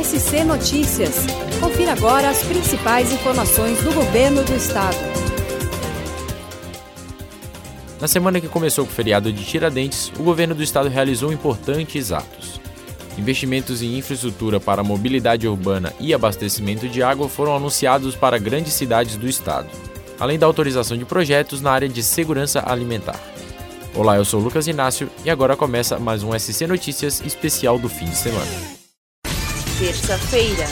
SC Notícias. Confira agora as principais informações do governo do estado. Na semana que começou com o feriado de Tiradentes, o governo do estado realizou importantes atos. Investimentos em infraestrutura para mobilidade urbana e abastecimento de água foram anunciados para grandes cidades do estado, além da autorização de projetos na área de segurança alimentar. Olá, eu sou Lucas Inácio e agora começa mais um SC Notícias especial do fim de semana. Terça-feira.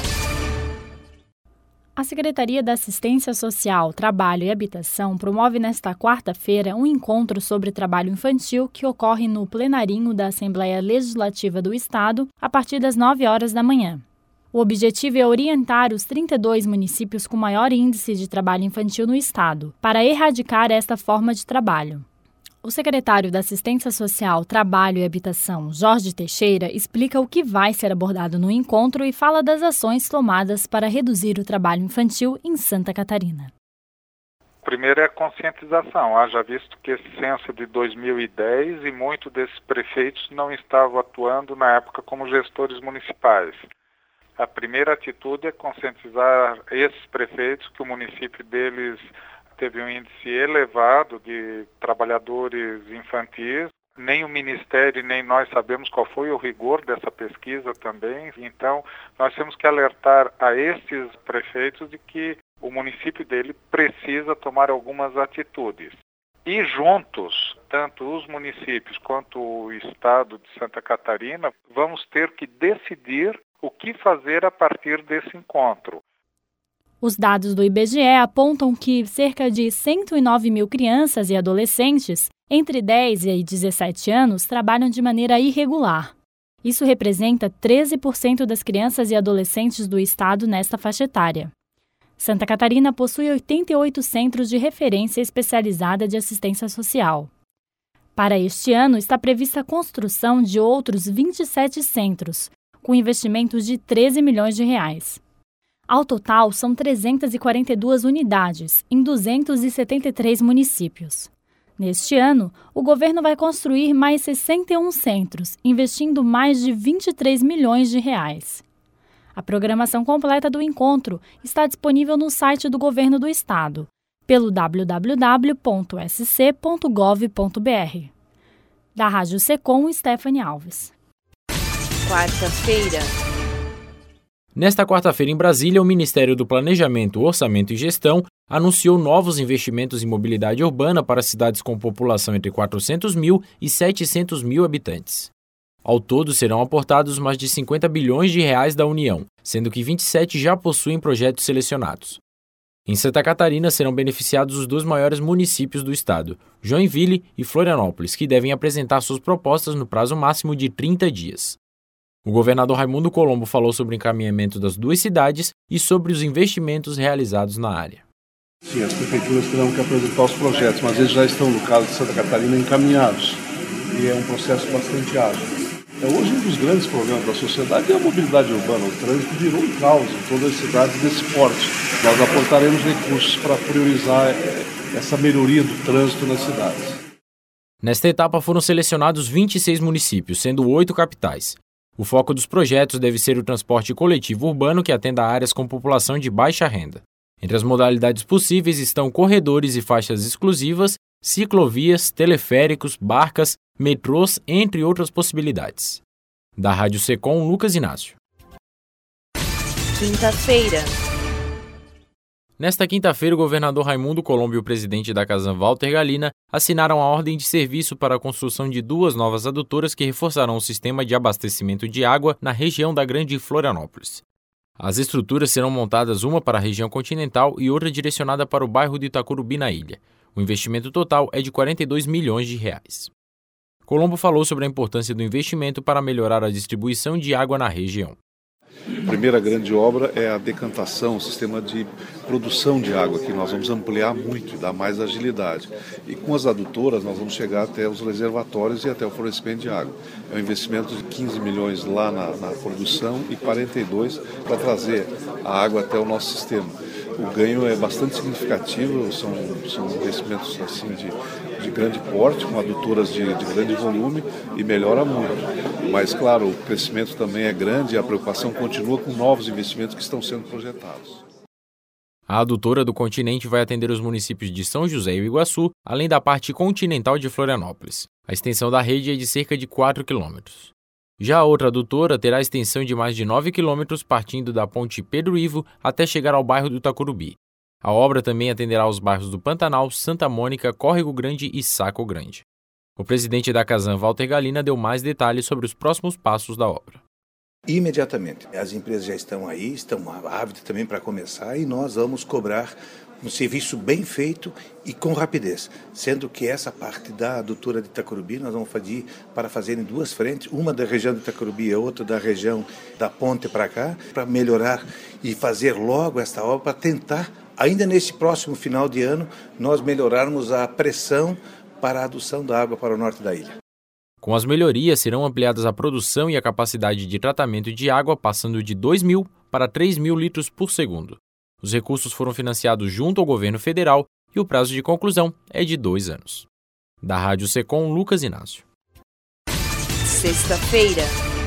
A Secretaria da Assistência Social, Trabalho e Habitação promove nesta quarta-feira um encontro sobre trabalho infantil que ocorre no plenarinho da Assembleia Legislativa do Estado a partir das 9 horas da manhã. O objetivo é orientar os 32 municípios com maior índice de trabalho infantil no estado, para erradicar esta forma de trabalho. O secretário da Assistência Social, Trabalho e Habitação, Jorge Teixeira, explica o que vai ser abordado no encontro e fala das ações tomadas para reduzir o trabalho infantil em Santa Catarina. Primeiro é a conscientização, haja visto que esse censo de 2010 e muitos desses prefeitos não estavam atuando na época como gestores municipais. A primeira atitude é conscientizar esses prefeitos que o município deles teve um índice elevado de trabalhadores infantis. Nem o Ministério, nem nós sabemos qual foi o rigor dessa pesquisa também. Então, nós temos que alertar a esses prefeitos de que o município dele precisa tomar algumas atitudes. E juntos, tanto os municípios quanto o Estado de Santa Catarina, vamos ter que decidir o que fazer a partir desse encontro. Os dados do IBGE apontam que cerca de 109 mil crianças e adolescentes entre 10 e 17 anos trabalham de maneira irregular. Isso representa 13% das crianças e adolescentes do estado nesta faixa etária. Santa Catarina possui 88 centros de referência especializada de assistência social. Para este ano, está prevista a construção de outros 27 centros, com investimentos de 13 milhões de reais. Ao total, são 342 unidades, em 273 municípios. Neste ano, o governo vai construir mais 61 centros, investindo mais de 23 milhões de reais. A programação completa do encontro está disponível no site do Governo do Estado, pelo www.sc.gov.br. Da Rádio Secom, Stephanie Alves. Quarta-feira. Nesta quarta-feira, em Brasília, o Ministério do Planejamento, Orçamento e Gestão anunciou novos investimentos em mobilidade urbana para cidades com população entre 400 mil e 700 mil habitantes. Ao todo, serão aportados mais de 50 bilhões de reais da União, sendo que 27 já possuem projetos selecionados. Em Santa Catarina, serão beneficiados os dois maiores municípios do estado, Joinville e Florianópolis, que devem apresentar suas propostas no prazo máximo de 30 dias. O governador Raimundo Colombo falou sobre o encaminhamento das duas cidades e sobre os investimentos realizados na área. Sim, as prefeituras terão que apresentar os projetos, mas eles já estão, no caso de Santa Catarina, encaminhados. E é um processo bastante ágil. Hoje, um dos grandes problemas da sociedade é a mobilidade urbana. O trânsito virou um caos em todas as cidades desse porte. Nós aportaremos recursos para priorizar essa melhoria do trânsito nas cidades. Nesta etapa foram selecionados 26 municípios, sendo 8 capitais. O foco dos projetos deve ser o transporte coletivo urbano que atenda a áreas com população de baixa renda. Entre as modalidades possíveis estão corredores e faixas exclusivas, ciclovias, teleféricos, barcas, metrôs, entre outras possibilidades. Da Rádio Secom, Lucas Inácio. Quinta-feira. Nesta quinta-feira, o governador Raimundo Colombo e o presidente da Casan, Walter Galina, assinaram a ordem de serviço para a construção de 2 novas adutoras que reforçarão o sistema de abastecimento de água na região da Grande Florianópolis. As estruturas serão montadas uma para a região continental e outra direcionada para o bairro de Itacurubi, na ilha. O investimento total é de 42 milhões de reais. Colombo falou sobre a importância do investimento para melhorar a distribuição de água na região. A primeira grande obra é a decantação, o sistema de produção de água, que nós vamos ampliar muito e dar mais agilidade. E com as adutoras nós vamos chegar até os reservatórios e até o fornecimento de água. É um investimento de 15 milhões lá na produção e 42 para trazer a água até o nosso sistema. o ganho é bastante significativo, são investimentos assim, de grande porte, com adutoras de grande volume e melhora muito. Mas, claro, o crescimento também é grande e a preocupação continua com novos investimentos que estão sendo projetados. A adutora do Continente vai atender os municípios de São José e Iguaçu, além da parte continental de Florianópolis. A extensão da rede é de cerca de 4 quilômetros. Já a outra adutora terá extensão de mais de 9 quilômetros partindo da ponte Pedro Ivo até chegar ao bairro do Itacurubi. A obra também atenderá aos bairros do Pantanal, Santa Mônica, Córrego Grande e Saco Grande. O presidente da Casan, Walter Galina, deu mais detalhes sobre os próximos passos da obra. Imediatamente. As empresas já estão aí, estão ávidas também para começar e nós vamos cobrar um serviço bem feito e com rapidez, sendo que essa parte da adutora de Itacurubi nós vamos fazer em 2 frentes, uma da região de Itacurubi e outra da região da ponte para cá, para melhorar e fazer logo esta obra, para tentar, ainda neste próximo final de ano, nós melhorarmos a pressão para a adução da água para o norte da ilha. Com as melhorias, serão ampliadas a produção e a capacidade de tratamento de água, passando de 2.000 para 3.000 litros por segundo. Os recursos foram financiados junto ao governo federal e o prazo de conclusão é de 2 anos. Da Rádio Secom, Lucas Inácio. Sexta-feira.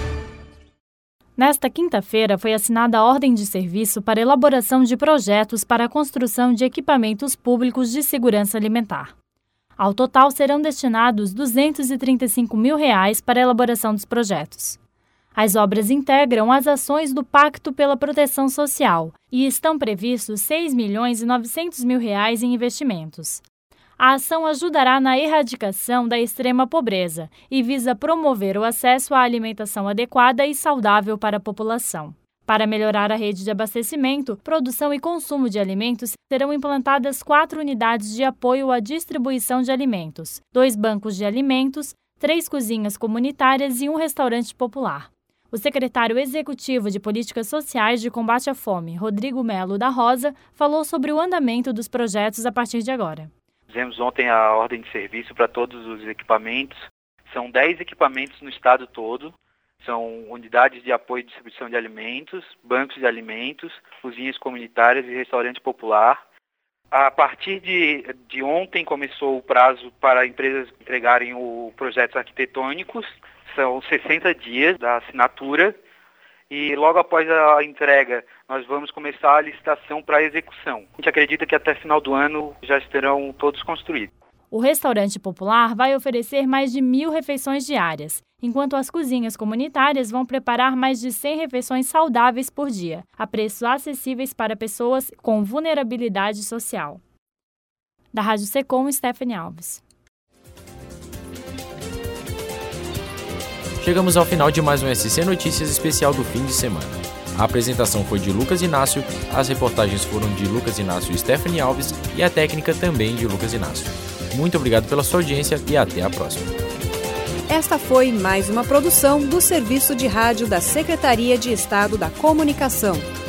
Nesta quinta-feira foi assinada a ordem de serviço para elaboração de projetos para a construção de equipamentos públicos de segurança alimentar. Ao total, serão destinados R$ 235 mil para a elaboração dos projetos. As obras integram as ações do Pacto pela Proteção Social e estão previstos R$ 6.900.000 em investimentos. A ação ajudará na erradicação da extrema pobreza e visa promover o acesso à alimentação adequada e saudável para a população. Para melhorar a rede de abastecimento, produção e consumo de alimentos, serão implantadas 4 unidades de apoio à distribuição de alimentos, 2 bancos de alimentos, 3 cozinhas comunitárias e um restaurante popular. O secretário executivo de Políticas Sociais de Combate à Fome, Rodrigo Melo da Rosa, falou sobre o andamento dos projetos a partir de agora. Fizemos ontem a ordem de serviço para todos os equipamentos. São 10 equipamentos no estado todo. São unidades de apoio e distribuição de alimentos, bancos de alimentos, cozinhas comunitárias e restaurante popular. A partir de ontem começou o prazo para empresas entregarem os projetos arquitetônicos. São 60 dias da assinatura e logo após a entrega nós vamos começar a licitação para a execução. A gente acredita que até final do ano já estarão todos construídos. O restaurante popular vai oferecer mais de 1.000 refeições diárias, enquanto as cozinhas comunitárias vão preparar mais de 100 refeições saudáveis por dia, a preços acessíveis para pessoas com vulnerabilidade social. Da Rádio Secom, Stephanie Alves. Chegamos ao final de mais um SC Notícias especial do fim de semana. A apresentação foi de Lucas Inácio, as reportagens foram de Lucas Inácio e Stephanie Alves e a técnica também de Lucas Inácio. Muito obrigado pela sua audiência e até a próxima. Esta foi mais uma produção do Serviço de Rádio da Secretaria de Estado da Comunicação.